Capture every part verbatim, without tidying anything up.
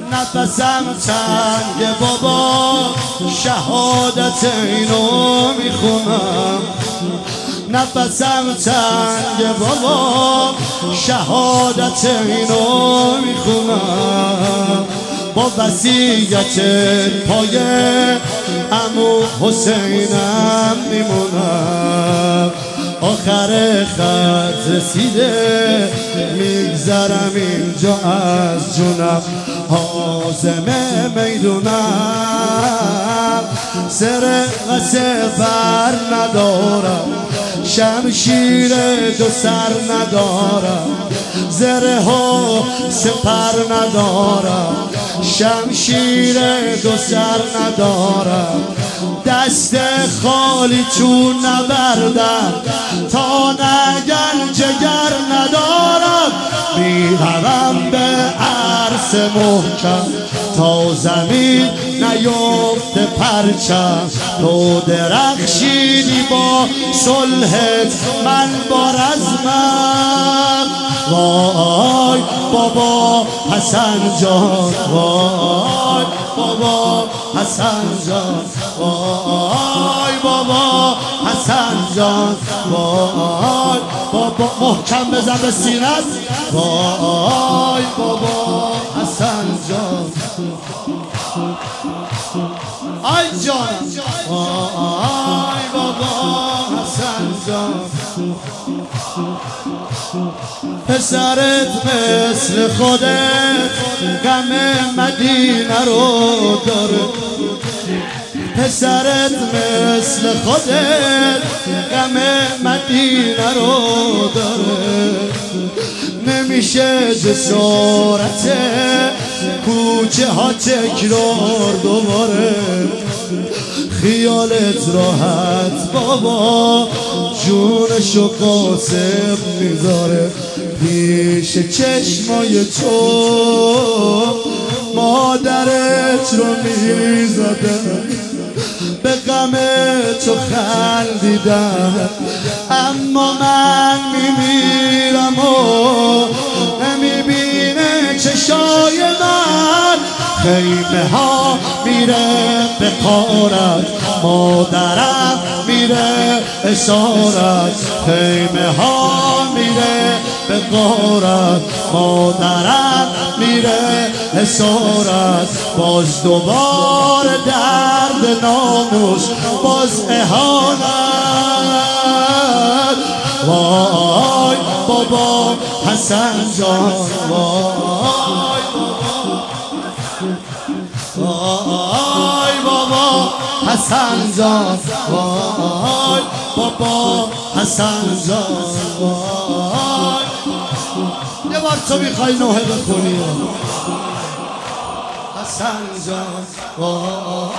نفسم تنگ بابا شهادت اینو میخونم. نفسم تنگ بابا شهادت اینو میخونم. با وصیت پای عمو حسینم میمونم. آخر خط رسیده میگذرم اینجا از جونم. حازم میدونم سر و سپر ندارم. شمشیر دو سر ندارم. زره ها سپر ندارم. شمشیر دو سر ندارم. دست خالی چون نبردم تا نگن جگر ندارم. میروم به عرص محکم تا زمین نیفته پرچم. تو درخشیدی با صلحت من با رزمم. وای بابا حسن جان، وای بابا حسن جان، وای بابا حسن جان، وای بابا محکم بزن به سینت. وای بابا حسن جان، آی جان، وای بابا حسن جان. پسرت مثل خودت غم مدینه رو داره. پسرت مثل خودت غم مدینه رو داره. نمیشه جسارت کوچه ها تکرار دوباره. خیالت راحت بابا جونشو قاسم میذاره. پیش چشمای تو مادرت رو میزدم. به غم تو خندیدم اما من میمیرم و نمیبینه چشای من. خیمه ها میره به قارت، مادرم میره اسارت. خیمه ها میره به قارت، مادرم میره اسارت. باز دوبار درد ناموس، باز اهانت. وای بابا حسن جان، وای وای بابا حسن جان، وای بابا حسن جان. وای یه بار تو میخوای نوحه بخونی حسن جان. وای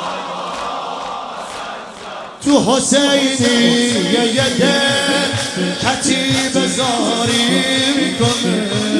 تو حسینی یه یه دل کتیب زاری میکنه.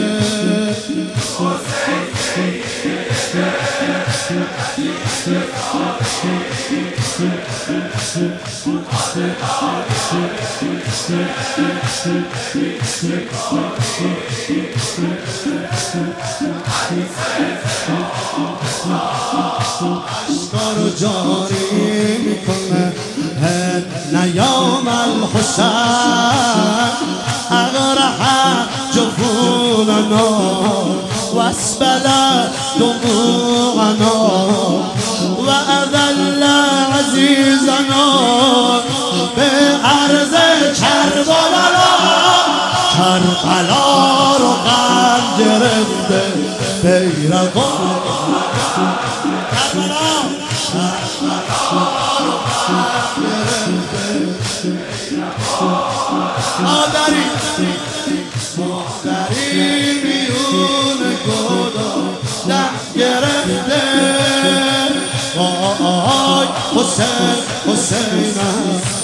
اشکار و جاری میکنه. نیام الحسین اغرح جفوننا واسبل دموعنا وأذل عزیزنا به عرض کربلا. کربلا رو غم گرفته بیرقان. کربلا رو غم گرفته. مادری مادری